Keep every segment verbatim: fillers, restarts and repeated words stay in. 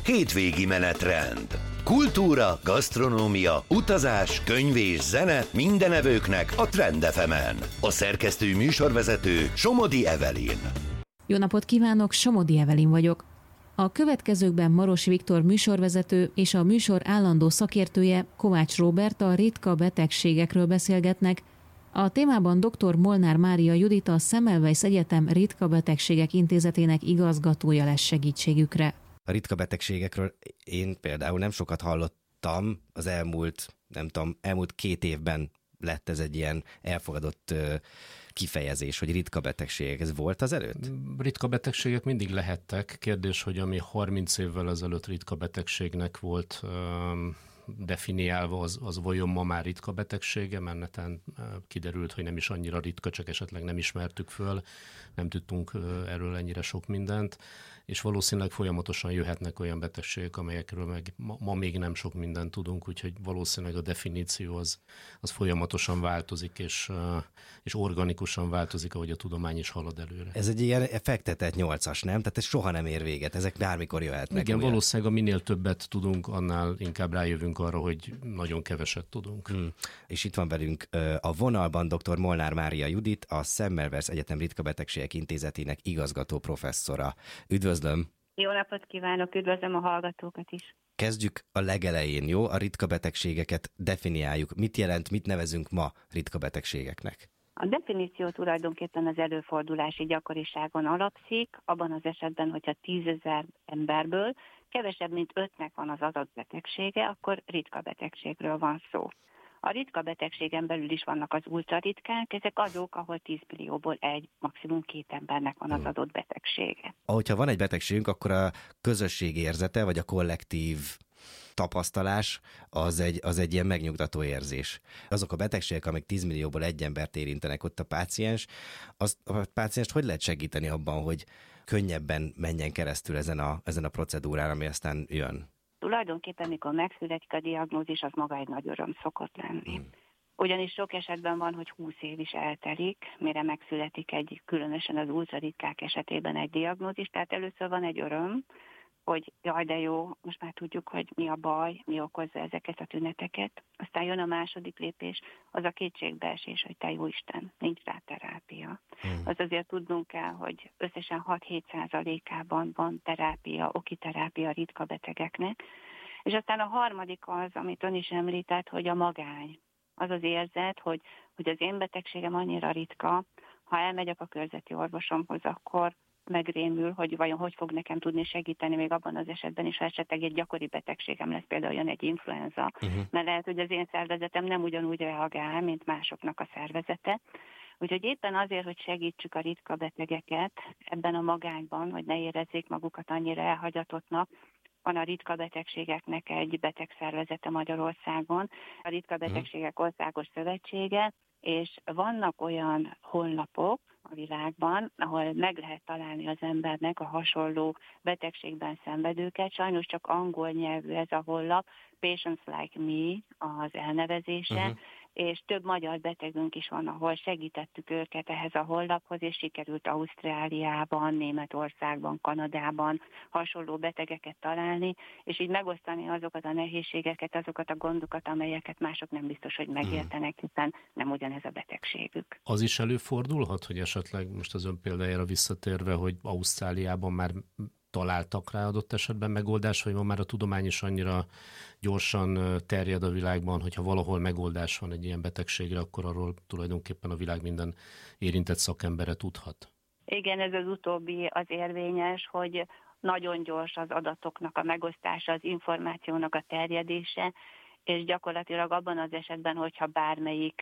hétvégi menetrend. Kultúra, gasztronómia, utazás, könyv és zene minden evőknek a Trend ef emen. A szerkesztő műsorvezető Somodi Evelyn. Jó napot kívánok, Somodi Evelyn vagyok. A következőkben Maros Viktor műsorvezető és a műsor állandó szakértője, Kovács Róbert a ritka betegségekről beszélgetnek. A témában dr. Molnár Mária Judit, a Semmelweis Egyetem Ritka Betegségek Intézetének igazgatója lesz segítségükre. A ritka betegségekről én például nem sokat hallottam, az elmúlt, nem tudom, elmúlt két évben lett ez egy ilyen elfogadott uh, kifejezés, hogy ritka betegségek. Ez volt az előtt? Ritka betegségek mindig lehettek. Kérdés, hogy ami harminc évvel ezelőtt ritka betegségnek volt um, definiálva, az, az vajon ma már ritka betegsége, mert netán kiderült, hogy nem is annyira ritka, csak esetleg nem ismertük föl, nem tudtunk erről ennyire sok mindent, és valószínűleg folyamatosan jöhetnek olyan betegségek, amelyekről meg ma, ma még nem sok mindent tudunk, úgyhogy valószínűleg a definíció az, az folyamatosan változik, és, és organikusan változik, ahogy a tudomány is halad előre. Ez egy ilyen fektetett nyolcas, nem? Tehát ez soha nem ér véget, ezek bármikor jöhetnek. Igen, valószínűleg a minél többet tudunk, annál inkább rájövünk arra, hogy nagyon keveset tudunk. Hmm. És itt van velünk a vonalban dr. Molnár Mária Judit, a Semmelweis Egyetem Ritka Betegségek Intézetének igazgató professzora. Üdvözlöm! Jó napot kívánok, üdvözlöm a hallgatókat is! Kezdjük a legelején, jó? A ritka betegségeket definiáljuk. Mit jelent, mit nevezünk ma ritka betegségeknek? A definíció tulajdonképpen az előfordulási gyakoriságon alapszik, abban az esetben, hogyha tízezer emberből kevesebb, mint ötnek van az adott betegsége, akkor ritka betegségről van szó. A ritka betegségen belül is vannak az ultraritkák, ezek azok, ahol tíz millióból egy, maximum két embernek van az adott betegsége. Ahogyha van egy betegségünk, akkor a közösség érzete, vagy a kollektív tapasztalás, az egy, az egy ilyen megnyugtató érzés. Azok a betegségek, amik tíz millióból egy embert érintenek, ott a páciens, az, a pácienst hogy lehet segíteni abban, hogy könnyebben menjen keresztül ezen a, ezen a procedúrán, ami aztán jön? Tulajdonképpen, mikor megszületik a diagnózis, az maga egy nagy öröm szokott lenni. Hmm. Ugyanis sok esetben van, hogy húsz év is eltelik, mire megszületik egy, különösen az ultraritkák esetében egy diagnózis, tehát először van egy öröm, hogy jaj, de jó, most már tudjuk, hogy mi a baj, mi okozza ezeket a tüneteket. Aztán jön a második lépés, az a kétségbeesés, hogy te jó Isten, nincs rá terápia. Hmm. Az azért tudnunk kell, hogy összesen hat-hét százalékában van terápia, oki terápia ritka betegeknek. És aztán a harmadik az, amit ön is említett, hogy a magány. Az az érzet, hogy, hogy az én betegségem annyira ritka, ha elmegyek a körzeti orvosomhoz, akkor megrémül, hogy vajon hogy fog nekem tudni segíteni még abban az esetben is, ha esetleg egy gyakori betegségem lesz, például jön egy influenza, uh-huh. mert lehet, hogy az én szervezetem nem ugyanúgy reagál, mint másoknak a szervezete. Úgyhogy éppen azért, hogy segítsük a ritka betegeket ebben a magányban, hogy ne érezzék magukat annyira elhagyatottnak, van a ritka betegségeknek egy betegszervezete Magyarországon, a Ritka Betegségek Országos Szövetsége, és vannak olyan honlapok a világban, ahol meg lehet találni az embernek a hasonló betegségben szenvedőket. Sajnos csak angol nyelvű ez a honlap, Patients Like Me az elnevezése, uh-huh. és több magyar betegünk is van, ahol segítettük őket ehhez a honlaphoz, és sikerült Ausztráliában, Németországban, Kanadában hasonló betegeket találni, és így megosztani azokat a nehézségeket, azokat a gondokat, amelyeket mások nem biztos, hogy megértenek, hiszen nem ugyanez a betegségük. Az is előfordulhat, hogy esetleg most az ön példájára visszatérve, hogy Ausztráliában már találtak rá adott esetben megoldás, vagy ma már a tudomány is annyira gyorsan terjed a világban, hogyha valahol megoldás van egy ilyen betegségre, akkor arról tulajdonképpen a világ minden érintett szakembere tudhat. Igen, ez az utóbbi az érvényes, hogy nagyon gyors az adatoknak a megosztása, az információnak a terjedése, és gyakorlatilag abban az esetben, hogyha bármelyik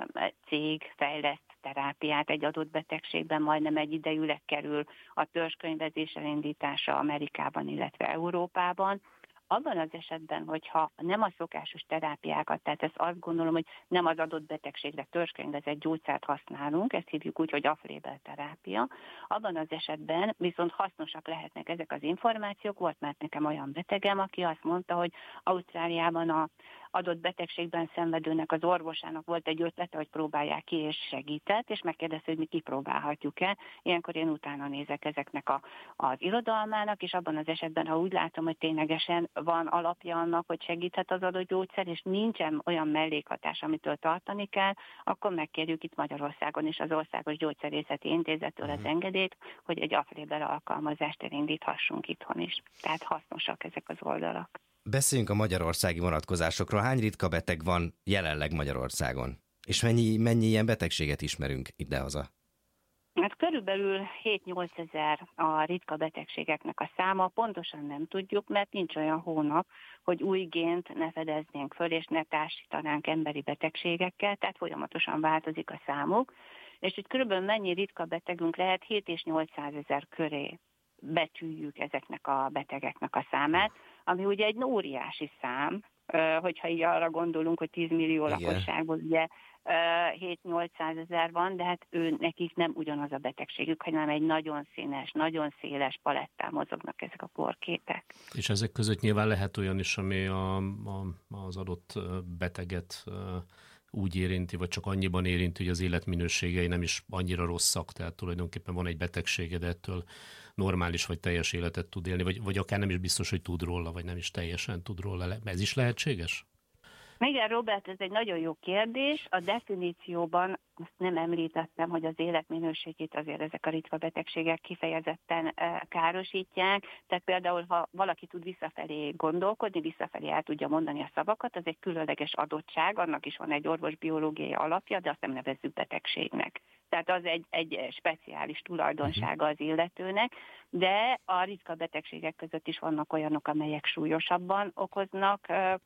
cég fejleszt terápiát egy adott betegségben, majdnem egy idejűleg kerül a törzskönyvezés elindítása Amerikában, illetve Európában. Abban az esetben, hogyha nem a szokásos terápiákat, tehát ezt azt gondolom, hogy nem az adott betegségre törzskönyvezett gyógyszert használunk, ezt hívjuk úgy, hogy off-label terápia, abban az esetben viszont hasznosak lehetnek ezek az információk. Volt már nekem olyan betegem, aki azt mondta, hogy Ausztráliában a, adott betegségben szenvedőnek az orvosának volt egy ötlete, hogy próbálják ki, és segített, és megkérdezte, hogy mi kipróbálhatjuk-e. Ilyenkor én utána nézek ezeknek a, az irodalmának, és abban az esetben, ha úgy látom, hogy ténylegesen van alapja annak, hogy segíthet az adott gyógyszer, és nincsen olyan mellékhatás, amitől tartani kell, akkor megkérjük itt Magyarországon is az Országos Gyógyszerészeti Intézettől az engedélyt, hogy egy afréber alkalmazást elindíthassunk itthon is. Tehát hasznosak ezek az oldalak. Beszéljünk a magyarországi vonatkozásokról. Hány ritka beteg van jelenleg Magyarországon? És mennyi, mennyi ilyen betegséget ismerünk idehaza? Hát körülbelül hét-nyolc ezer a ritka betegségeknek a száma, pontosan nem tudjuk, mert nincs olyan hónap, hogy új gént ne fedeznénk föl, és ne társítanánk emberi betegségekkel, tehát folyamatosan változik a számuk, és itt körülbelül mennyi ritka betegünk lehet, hét és nyolcszázezer köré becsüljük ezeknek a betegeknek a számát, ami ugye egy óriási szám, hogyha így arra gondolunk, hogy tíz millió lakosságból ugye hét-nyolcszázezer van, de hát ő, nekik nem ugyanaz a betegségük, hanem egy nagyon színes, nagyon széles palettán mozognak ezek a kórképek. És ezek között nyilván lehet olyan is, ami a, a, az adott beteget úgy érinti, vagy csak annyiban érinti, hogy az életminőségei nem is annyira rosszak, tehát tulajdonképpen van egy betegsége, de ettől normális vagy teljes életet tud élni, vagy, vagy akár nem is biztos, hogy tud róla, vagy nem is teljesen tud róla. Ez is lehetséges? Igen, Robert, ez egy nagyon jó kérdés. A definícióban azt nem említettem, hogy az életminőségét azért ezek a ritka betegségek kifejezetten károsítják. Tehát például, ha valaki tud visszafelé gondolkodni, visszafelé el tudja mondani a szavakat, az egy különleges adottság, annak is van egy orvosbiológiai alapja, de azt nem nevezzük betegségnek. Tehát az egy, egy speciális tulajdonsága az illetőnek, de a ritka betegségek között is vannak olyanok, amelyek súlyosabban okoznak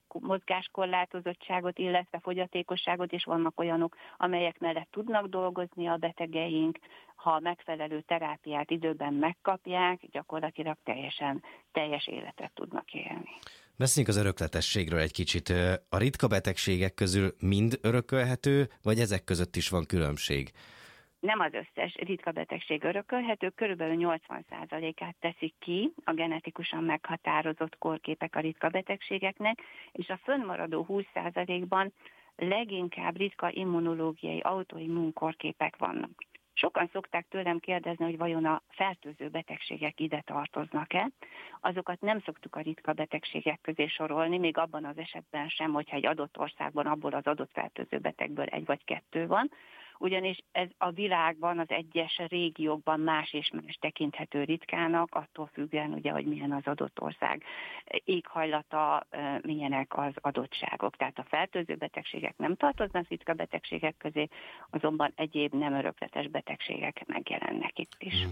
mozgáskorlátozottságot, illetve fogyatékosságot, és vannak olyanok, amelyek mellett tudnak dolgozni a betegeink, ha megfelelő terápiát időben megkapják, gyakorlatilag teljesen teljes életet tudnak élni. Beszéljünk az örökletességről egy kicsit. A ritka betegségek közül mind örökölhető, vagy ezek között is van különbség? Nem az összes ritka betegség örökölhető, körülbelül nyolcvan százalékát teszik ki a genetikusan meghatározott kórképek a ritka betegségeknek, és a fönnmaradó húsz százalékban leginkább ritka immunológiai autoimmun kórképek vannak. Sokan szokták tőlem kérdezni, hogy vajon a fertőző betegségek ide tartoznak-e. Azokat nem szoktuk a ritka betegségek közé sorolni, még abban az esetben sem, hogyha egy adott országban abból az adott fertőző betegből egy vagy kettő van, ugyanis ez a világban, az egyes régiókban más és más tekinthető ritkának, attól függően ugye, hogy milyen az adott ország éghajlata, milyenek az adottságok. Tehát a fertőző betegségek nem tartoznak ritka betegségek közé, azonban egyéb nem örökletes betegségek megjelennek itt is.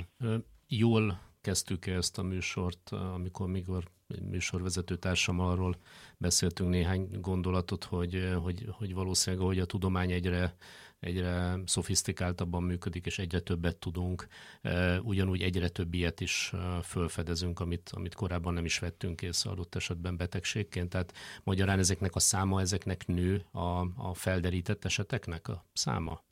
Jól kezdtük ezt a műsort, amikor mikor műsorvezető társammal arról beszéltünk néhány gondolatot, hogy, hogy, hogy valószínűleg, hogy a tudomány egyre, egyre szofisztikáltabban működik, és egyre többet tudunk, ugyanúgy egyre több ilyet is fölfedezünk, amit, amit korábban nem is vettünk észre adott esetben betegségként. Tehát magyarán ezeknek a száma, ezeknek nő a, a felderített eseteknek a száma?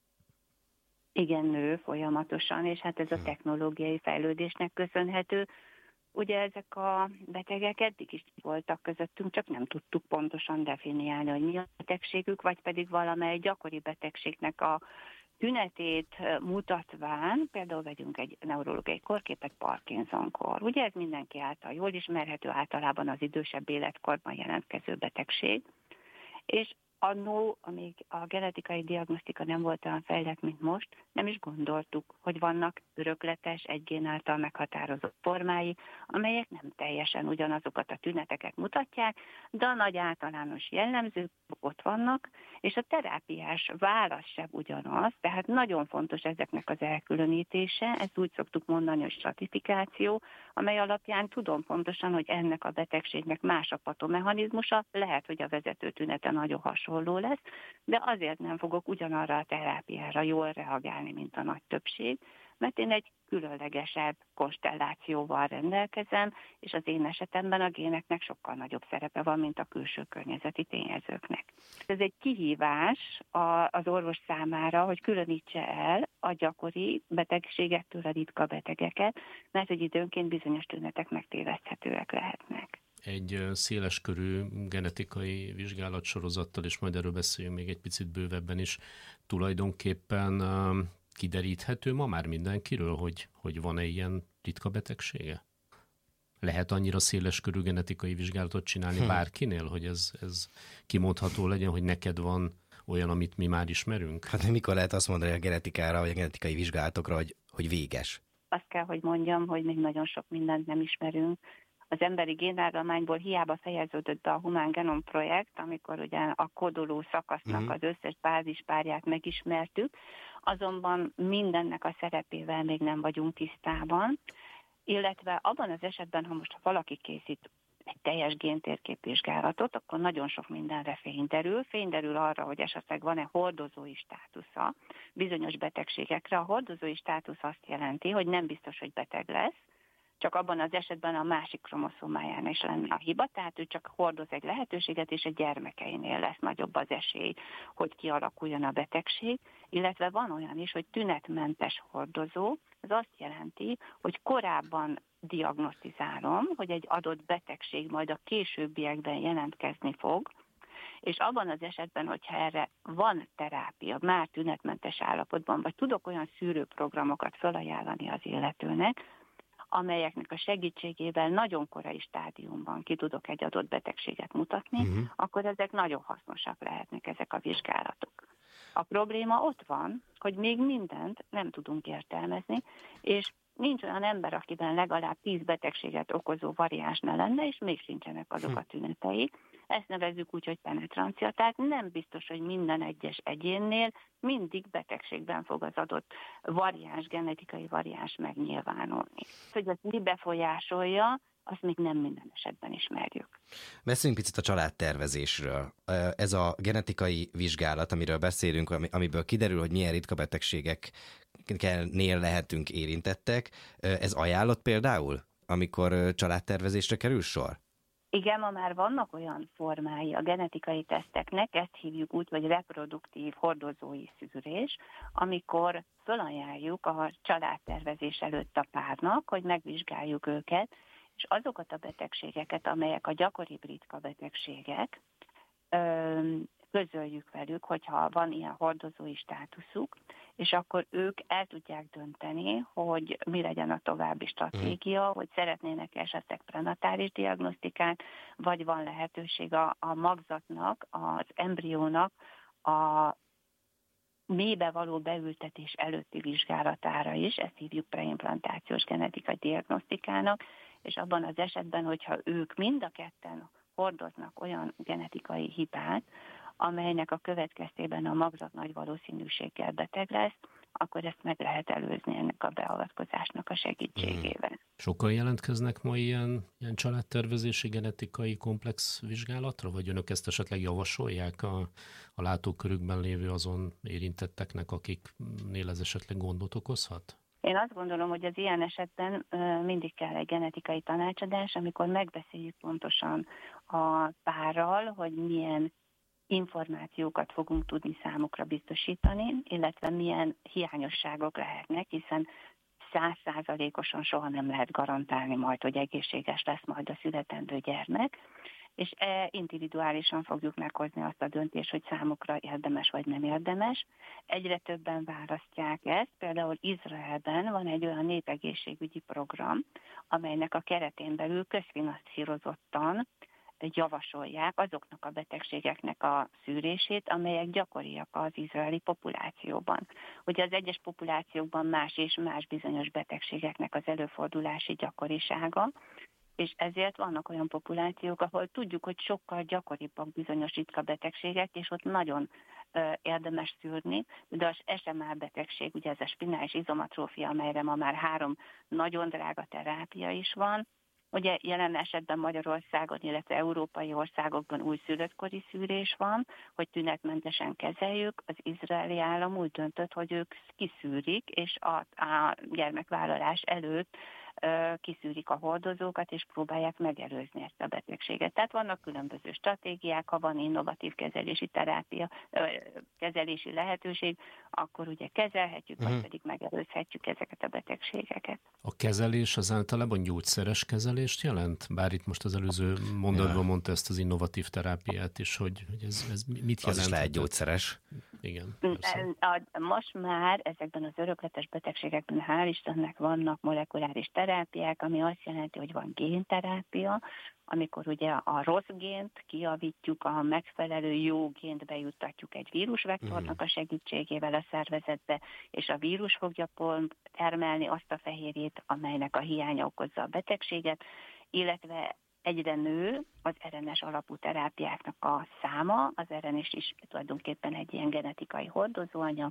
Igen, nő folyamatosan, és hát ez a technológiai fejlődésnek köszönhető. Ugye ezek a betegek eddig is voltak közöttünk, csak nem tudtuk pontosan definiálni, hogy mi a betegségük, vagy pedig valamely gyakori betegségnek a tünetét mutatván, például vegyünk egy neurológiai kórképet, Parkinson-kor. Ugye ez mindenki által jól ismerhető, általában az idősebb életkorban jelentkező betegség, és annó, amíg a genetikai diagnosztika nem volt olyan fejlett, mint most, nem is gondoltuk, hogy vannak örökletes, egy gén által meghatározott formái, amelyek nem teljesen ugyanazokat a tüneteket mutatják, de a nagy általános jellemzők ott vannak, és a terápiás válasz sem ugyanaz, tehát nagyon fontos ezeknek az elkülönítése, ezt úgy szoktuk mondani, hogy stratifikáció, amely alapján tudom pontosan, hogy ennek a betegségnek más a patomechanizmusa, lehet, hogy a vezető tünete nagyon hasonló lesz, de azért nem fogok ugyanarra a terápiára jól reagálni, mint a nagy többség, mert én egy különlegesebb konstellációval rendelkezem, és az én esetemben a géneknek sokkal nagyobb szerepe van, mint a külső környezeti tényezőknek. Ez egy kihívás az orvos számára, hogy különítse el a gyakori betegségektől a ritka betegeket, mert hogy időnként bizonyos tünetek megtéveszthetőek lehetnek. egy széleskörű genetikai vizsgálatsorozattal, és majd erről beszéljünk még egy picit bővebben is, tulajdonképpen kideríthető ma már mindenkiről, hogy, hogy van-e ilyen ritka betegsége? Lehet annyira széleskörű genetikai vizsgálatot csinálni hm. bárkinél, hogy ez, ez kimondható legyen, hogy neked van olyan, amit mi már ismerünk? Hát mikor lehet azt mondani a genetikára, vagy a genetikai vizsgálatokra, hogy, hogy véges? Azt kell, hogy mondjam, hogy még nagyon sok mindent nem ismerünk. Az emberi génállományból hiába fejeződött be a Humán Genom projekt, amikor ugye a kódoló szakasznak mm. az összes bázispárját megismertük, azonban mindennek a szerepével még nem vagyunk tisztában, illetve abban az esetben, ha most valaki készít egy teljes géntérképvizsgálatot, akkor nagyon sok mindenre fény derül. Fény derül arra, hogy esetleg van-e hordozói státusza bizonyos betegségekre. A hordozói státusz azt jelenti, hogy nem biztos, hogy beteg lesz, csak abban az esetben a másik kromoszomáján is lenne a hiba, tehát ő csak hordoz egy lehetőséget, és a gyermekeinél lesz nagyobb az esély, hogy kialakuljon a betegség, illetve van olyan is, hogy tünetmentes hordozó, ez azt jelenti, hogy korábban diagnosztizálom, hogy egy adott betegség majd a későbbiekben jelentkezni fog, és abban az esetben, hogyha erre van terápia, már tünetmentes állapotban, vagy tudok olyan szűrőprogramokat felajánlani az illetőnek, amelyeknek a segítségével nagyon korai stádiumban ki tudok egy adott betegséget mutatni, uh-huh. akkor ezek nagyon hasznosak lehetnek, ezek a vizsgálatok. A probléma ott van, hogy még mindent nem tudunk értelmezni, és nincs olyan ember, akiben legalább tíz betegséget okozó variáns ne lenne, és még sincsenek azok a tünetei. Ezt nevezzük úgy, hogy penetrancia, tehát nem biztos, hogy minden egyes egyénnél mindig betegségben fog az adott variáns, genetikai variáns megnyilvánulni. Hogy ez mi befolyásolja, azt még nem minden esetben ismerjük. Beszéljünk picit a családtervezésről. Ez a genetikai vizsgálat, amiről beszélünk, amiből kiderül, hogy milyen ritka betegségeknél lehetünk érintettek, ez ajánlott például, amikor családtervezésre kerül sor? Igen, ma már vannak olyan formái a genetikai teszteknek, ezt hívjuk úgy, hogy reproduktív hordozói szűrés, amikor felajánljuk a családtervezés előtt a párnak, hogy megvizsgáljuk őket, és azokat a betegségeket, amelyek a gyakoribb ritka betegségek, közöljük velük, hogyha van ilyen hordozói státuszuk, és akkor ők el tudják dönteni, hogy mi legyen a további stratégia, hogy szeretnének esetleg prenatális diagnosztikát, vagy van lehetőség a, a magzatnak, az embriónak a mélybe való beültetés előtti vizsgálatára is, ezt hívjuk preimplantációs genetikai diagnosztikának, és abban az esetben, hogyha ők mind a ketten hordoznak olyan genetikai hibát, amelynek a következtében a magzat nagy valószínűséggel beteg lesz, akkor ezt meg lehet előzni ennek a beavatkozásnak a segítségével. Hmm. Sokan jelentkeznek ma ilyen, ilyen családtervezési genetikai komplex vizsgálatra, vagy önök ezt esetleg javasolják a, a látókörükben lévő azon érintetteknek, akiknél ez esetleg gondot okozhat? Én azt gondolom, hogy az ilyen esetben mindig kell egy genetikai tanácsadás, amikor megbeszéljük pontosan a párral, hogy milyen információkat fogunk tudni számukra biztosítani, illetve milyen hiányosságok lehetnek, hiszen száz százalékosan soha nem lehet garantálni majd, hogy egészséges lesz majd a születendő gyermek, és individuálisan fogjuk meghozni azt a döntést, hogy számukra érdemes vagy nem érdemes. Egyre többen választják ezt, például Izraelben van egy olyan népegészségügyi program, amelynek a keretén belül közfinanszírozottan javasolják azoknak a betegségeknek a szűrését, amelyek gyakoriak az izraeli populációban. Ugye az egyes populációkban más és más bizonyos betegségeknek az előfordulási gyakorisága, és ezért vannak olyan populációk, ahol tudjuk, hogy sokkal gyakoribbak bizonyos ritka betegségek, és ott nagyon ö, érdemes szűrni, de az es em á betegség, ugye ez a spinális izomatrófia, amelyre ma már három nagyon drága terápia is van. Ugye jelen esetben Magyarországon, illetve európai országokban újszülöttkori szűrés van, hogy tünetmentesen kezeljük. Az izraeli állam úgy döntött, hogy ők kiszűrik, és a, a gyermekvállalás előtt kiszűrik a hordozókat, és próbálják megelőzni ezt a betegséget. Tehát vannak különböző stratégiák, ha van innovatív kezelési terápia, kezelési lehetőség, akkor ugye kezelhetjük, uh-huh. vagy pedig megelőzhetjük ezeket a betegségeket. A kezelés az általában gyógyszeres kezelést jelent? Bár itt most az előző mondatban mondta ezt az innovatív terápiát is, hogy, hogy ez, ez mit jelent? Az is lehet gyógyszeres. Igen. Most már ezekben az örökletes betegségekben hál' Istennek vannak molekuláris terápiák, ami azt jelenti, hogy van génterápia, amikor ugye a rossz gént kijavítjuk, a megfelelő jó gént bejuttatjuk egy vírusvektornak a segítségével a szervezetbe, és a vírus fogja pont termelni azt a fehérjét, amelynek a hiánya okozza a betegséget, illetve egyre nő az er en es alapú terápiáknak a száma, az er en es is tulajdonképpen egy ilyen genetikai hordozóanyag,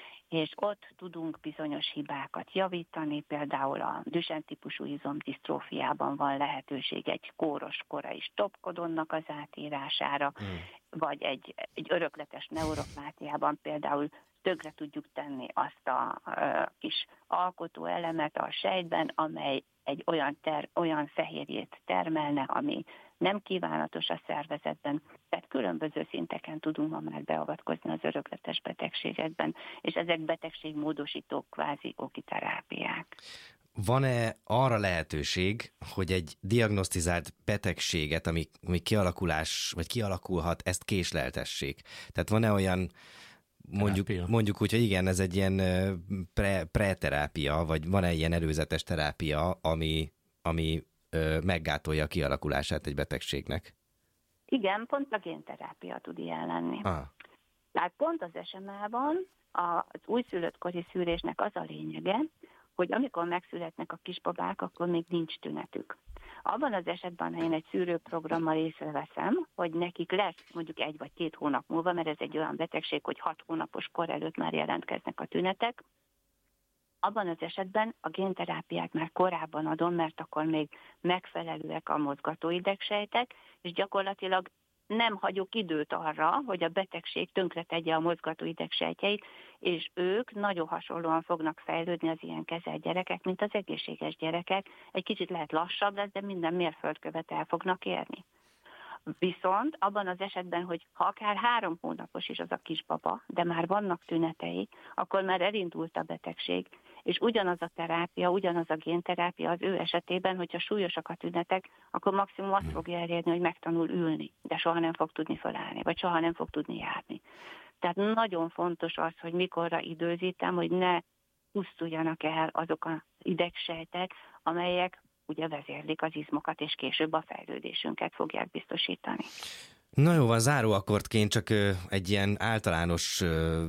és ott tudunk bizonyos hibákat javítani, például a Duchenne-típusú izomdisztrófiában van lehetőség egy kóros korai stopkodonnak az átírására, mm. vagy egy, egy örökletes neuropátiában például tönkre tudjuk tenni azt a, a kis alkotó elemet a sejtben, amely egy olyan, ter, olyan fehérjét termelne, ami nem kívánatos a szervezetben. Tehát különböző szinteken tudunk ma már beavatkozni az örökletes betegségekben, és ezek betegségmódosító kvázi okiterápiák. Van-e arra lehetőség, hogy egy diagnosztizált betegséget, ami, ami kialakulás, vagy kialakulhat, ezt késleltessék? Tehát van-e olyan, mondjuk, mondjuk úgy, hogy igen, ez egy ilyen pre, preterápia, vagy van-e ilyen előzetes terápia, ami, ami ö, meggátolja a kialakulását egy betegségnek? Igen, pont a génterápia tud ilyen lenni. Ah. Tehát pont az es em á-ban az újszülöttkori szűrésnek az a lényege, hogy amikor megszületnek a kisbabák, akkor még nincs tünetük. Abban az esetben, ha én egy szűrőprogrammal észreveszem, hogy nekik lesz mondjuk egy vagy két hónap múlva, mert ez egy olyan betegség, hogy hat hónapos kor előtt már jelentkeznek a tünetek, abban az esetben a génterápiát már korábban adom, mert akkor még megfelelőek a mozgatóidegsejtek, és gyakorlatilag nem hagyok időt arra, hogy a betegség tönkretegye a mozgatóidegsejtjeit, és ők nagyon hasonlóan fognak fejlődni az ilyen kezelt gyerekek, mint az egészséges gyerekek. Egy kicsit lehet lassabb lesz, de minden mérföldkövet el fognak érni. Viszont abban az esetben, hogy ha akár három hónapos is az a kisbaba, de már vannak tünetei, akkor már elindult a betegség, és ugyanaz a terápia, ugyanaz a génterápia az ő esetében, hogyha súlyosak a tünetek, akkor maximum azt fogja elérni, hogy megtanul ülni, de soha nem fog tudni felállni, vagy soha nem fog tudni járni. Tehát nagyon fontos az, hogy mikorra időzítem, hogy ne pusztuljanak el azok az idegsejtek, amelyek ugye vezérlik az izmokat, és később a fejlődésünket fogják biztosítani. Na jó van, záró akkordként csak egy ilyen általános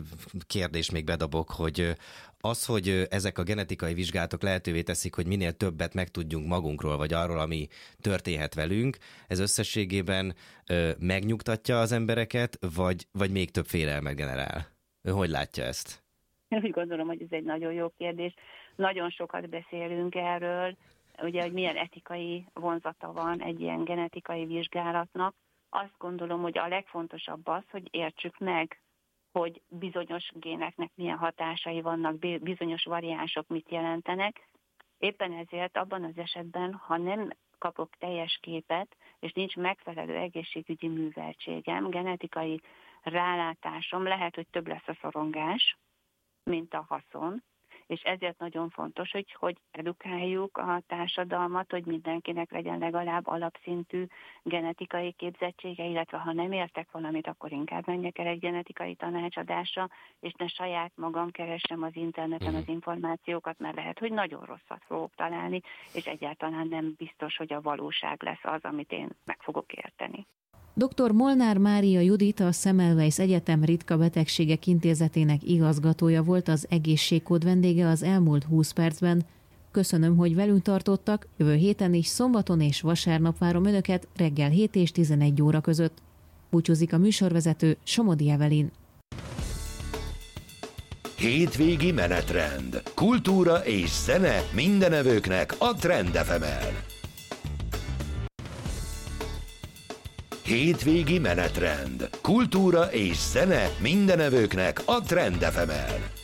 kérdés még bedobok, hogy az, hogy ezek a genetikai vizsgálatok lehetővé teszik, hogy minél többet megtudjunk magunkról, vagy arról, ami történhet velünk, ez összességében megnyugtatja az embereket, vagy, vagy még több félelmet generál? Ő hogy látja ezt? Én úgy gondolom, hogy ez egy nagyon jó kérdés. Nagyon sokat beszélünk erről, ugye, hogy milyen etikai vonzata van egy ilyen genetikai vizsgálatnak. Azt gondolom, hogy a legfontosabb az, hogy értsük meg, hogy bizonyos géneknek milyen hatásai vannak, bizonyos variánsok mit jelentenek. Éppen ezért abban az esetben, ha nem kapok teljes képet, és nincs megfelelő egészségügyi műveltségem, genetikai rálátásom, lehet, hogy több lesz a szorongás, mint a haszon, és ezért nagyon fontos, hogy, hogy edukáljuk a társadalmat, hogy mindenkinek legyen legalább alapszintű genetikai képzettsége, illetve ha nem értek valamit, akkor inkább menjek el egy genetikai tanácsadásra, és ne saját magam keressem az interneten az információkat, mert lehet, hogy nagyon rosszat fogok találni, és egyáltalán nem biztos, hogy a valóság lesz az, amit én meg fogok érteni. doktor Molnár Mária Judit, a Semmelweis Egyetem Ritka Betegségek Intézetének igazgatója volt az Egészségkód vendége az elmúlt húsz percben. Köszönöm, hogy velünk tartottak, jövő héten is szombaton és vasárnap várom Önöket reggel hét és tizenegy óra között. Búcsúzik a műsorvezető, Somodi Evelin. Hétvégi menetrend. Kultúra és zene mindenevőknek a Trend ef em-en. Hétvégi menetrend. Kultúra és zene mindenevőknek a Trend ef em-en.